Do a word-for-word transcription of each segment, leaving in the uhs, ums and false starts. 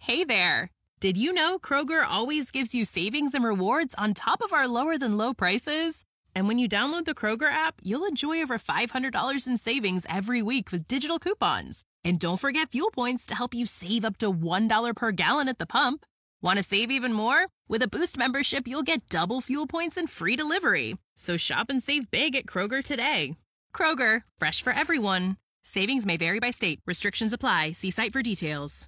Hey there! Did you know Kroger always gives you savings and rewards on top of our lower-than-low prices? And when you download the Kroger app, you'll enjoy over five hundred dollars in savings every week with digital coupons. And don't forget fuel points to help you save up to one dollar per gallon at the pump. Want to save even more? With a Boost membership, you'll get double fuel points and free delivery. So shop and save big at Kroger today. Kroger, fresh for everyone. Savings may vary by state. Restrictions apply. See site for details.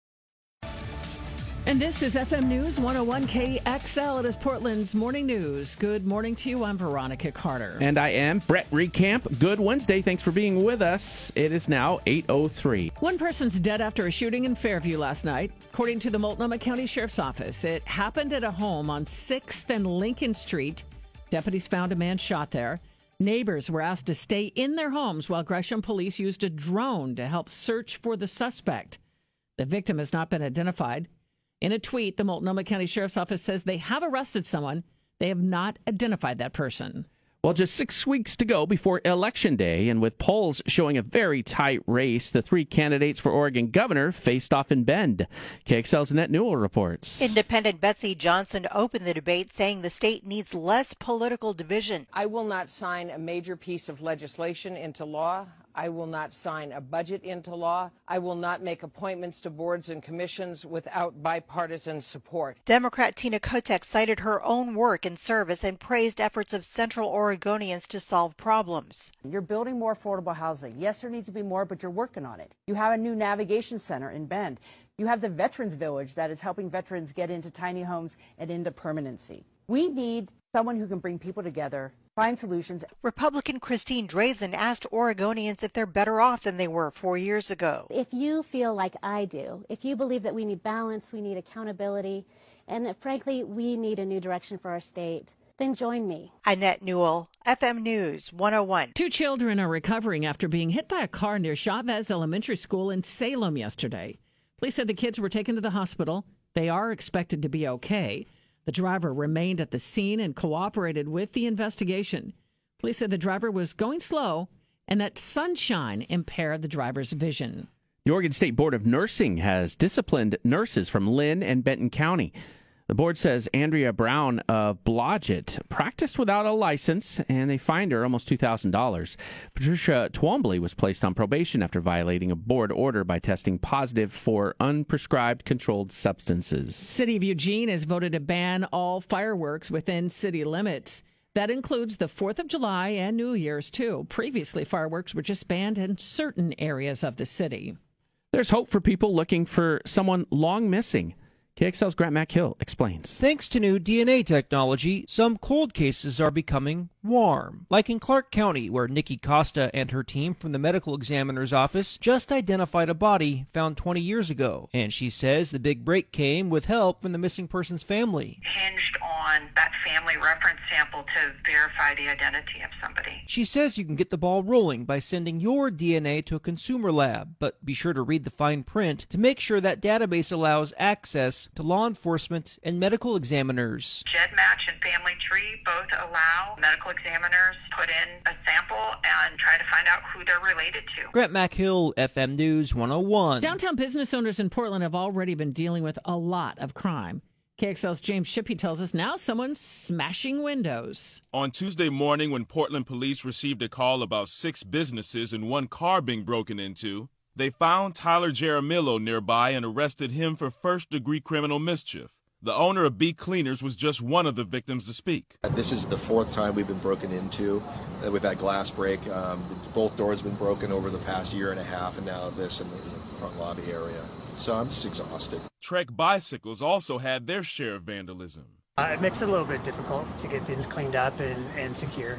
And this is F M News one oh one K X L. It is Portland's Morning News. Good morning to you. I'm Veronica Carter. And I am Brett Recamp. Good Wednesday. Thanks for being with us. It is now eight oh three. One person's dead after a shooting in Fairview last night. According to the Multnomah County Sheriff's Office, it happened at a home on sixth and Lincoln Street. Deputies found a man shot there. Neighbors were asked to stay in their homes while Gresham police used a drone to help search for the suspect. The victim has not been identified. In a tweet, the Multnomah County Sheriff's Office says they have arrested someone. They have not identified that person. Well, just six weeks to go before Election Day, and with polls showing a very tight race, the three candidates for Oregon governor faced off in Bend. K X L's Annette Newell reports. Independent Betsy Johnson opened the debate saying the state needs less political division. I will not sign a major piece of legislation into law. I will not sign a budget into law. I will not make appointments to boards and commissions without bipartisan support. Democrat Tina Kotek cited her own work in service and praised efforts of Central Oregonians to solve problems. You're building more affordable housing. Yes, there needs to be more, but you're working on it. You have a new navigation center in Bend. You have the Veterans Village that is helping veterans get into tiny homes and into permanency. We need someone who can bring people together, find solutions. Republican Christine Drazen asked Oregonians if they're better off than they were four years ago. If you feel like I do, if you believe that we need balance, we need accountability, and that frankly, we need a new direction for our state, then join me. Annette Newell, F M News one oh one. Two children are recovering after being hit by a car near Chavez Elementary School in Salem yesterday. Police said the kids were taken to the hospital. They are expected to be okay. The driver remained at the scene and cooperated with the investigation. Police said the driver was going slow and that sunshine impaired the driver's vision. The Oregon State Board of Nursing has disciplined nurses from Lynn and Benton County. The board says Andrea Brown of Blodgett practiced without a license, and they fined her almost two thousand dollars. Patricia Twombly was placed on probation after violating a board order by testing positive for unprescribed controlled substances. City of Eugene has voted to ban all fireworks within city limits. That includes the fourth of July and New Year's, too. Previously, fireworks were just banned in certain areas of the city. There's hope for people looking for someone long missing. K X L's Grant McHill explains. Thanks to new D N A technology, some cold cases are becoming warm. Like in Clark County, where Nikki Costa and her team from the medical examiner's office just identified a body found twenty years ago. And she says the big break came with help from the missing person's family. Hinged on that family reference sample to verify the identity of somebody. She says you can get the ball rolling by sending your D N A to a consumer lab, but be sure to read the fine print to make sure that database allows access to law enforcement and medical examiners. GEDmatch and Family Tree both allow medical examiners put in a sample and try to find out who they're related to. Grant McHill, F M News one oh one. Downtown business owners in Portland have already been dealing with a lot of crime. K X L's James Shippey tells us now someone's smashing windows. On Tuesday morning, when Portland police received a call about six businesses and one car being broken into, they found Tyler Jaramillo nearby and arrested him for first-degree criminal mischief. The owner of B Cleaners was just one of the victims to speak. This is the fourth time we've been broken into. We've had glass break. Um, both doors have been broken over the past year and a half, and now this in the, in the front lobby area. So I'm just exhausted. Trek Bicycles also had their share of vandalism. Uh, it makes it a little bit difficult to get things cleaned up and, and secure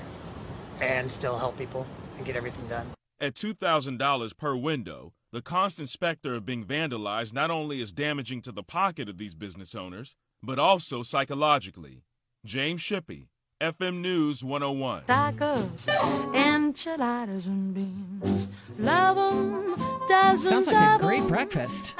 and still help people and get everything done. At two thousand dollars per window, the constant specter of being vandalized not only is damaging to the pocket of these business owners, but also psychologically. James Shippey, F M News one oh one. Tacos, enchiladas and beans. Love 'em, dozens Sounds like a great of 'em. breakfast.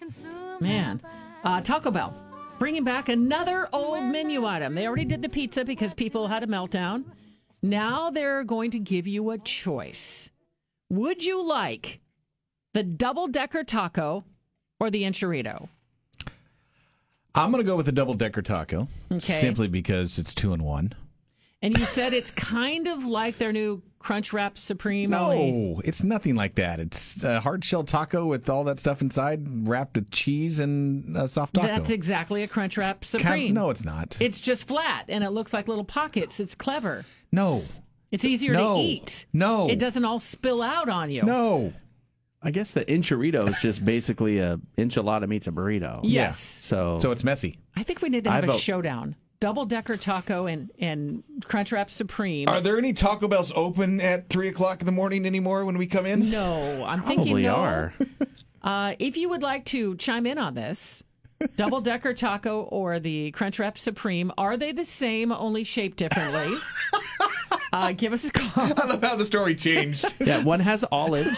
Man. Uh, Taco Bell, bringing back another old menu item. They already did the pizza because people had a meltdown. Now they're going to give you a choice. Would you like the double-decker taco or the enchilada? I'm going to go with the double-decker taco, Okay. simply because it's two in one. And you said it's kind of like their new Crunchwrap Supreme. only- No, it's nothing like that. It's a hard-shell taco with all that stuff inside, wrapped with cheese and a soft taco. That's exactly a Crunchwrap Kind Supreme. of- no, it's not. It's just flat, and it looks like little pockets. It's clever. No. It's easier No. to eat. No. It doesn't all spill out on you. No. I guess the enchilada is just basically a enchilada meets a burrito. Yes. So So it's messy. I think we need to I have a vote- showdown. Double-decker taco and, and Crunchwrap Supreme. Are there any Taco Bells open at three o'clock in the morning anymore when we come in? No, I'm thinking Probably no. are. Uh, if you would like to chime in on this, double-decker taco or the Crunchwrap Supreme, are they the same, only shaped differently? Uh, give us a call. I love how the story changed. Yeah, one has olives.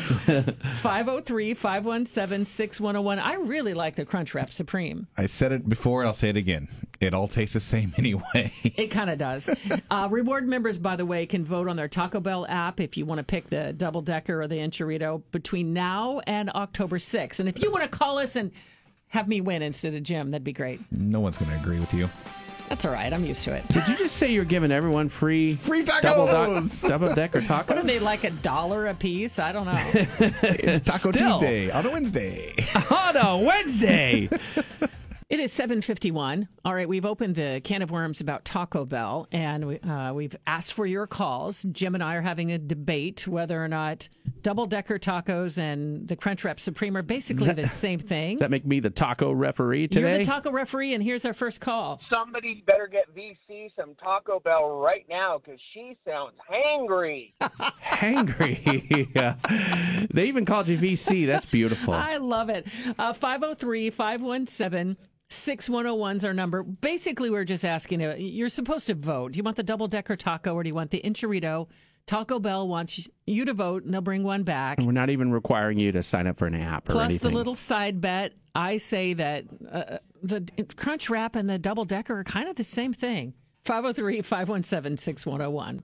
five oh three, five one seven, six one oh one. I really like the Crunchwrap Supreme. I said it before, and I'll say it again. It all tastes the same anyway. It kind of does. Uh, reward members, by the way, can vote on their Taco Bell app if you want to pick the double decker or the enchilada between now and October sixth. And if you want to call us and have me win instead of Jim, that'd be great. No one's going to agree with you. That's all right. I'm used to it. Did you just say you're giving everyone free Free tacos! double, doc- double decker tacos? What are they, like a dollar a piece? I don't know. It's Taco Still. Tuesday on a Wednesday. On a Wednesday. It is seven fifty-one. All right, we've opened the can of worms about Taco Bell, and we, uh, we've asked for your calls. Jim and I are having a debate whether or not double-decker tacos and the Crunchwrap Supreme are basically Does that- the same thing. Does that make me the taco referee today? You're the taco referee, and here's our first call. Somebody better get V C some Taco Bell right now because she sounds hangry. Hangry. Yeah. They even called you V C. That's beautiful. I love it. Uh, five oh three, five one seven, six one oh one is our number. Basically, we're just asking, uh, you're supposed to vote. Do you want the double-decker taco or do you want the enchilada? Taco Bell wants you to vote, and they'll bring one back. We're not even requiring you to sign up for an app or Plus anything. the little side bet. I say that uh, the Crunchwrap and the double-decker are kind of the same thing. five oh three, five one seven, six one oh one.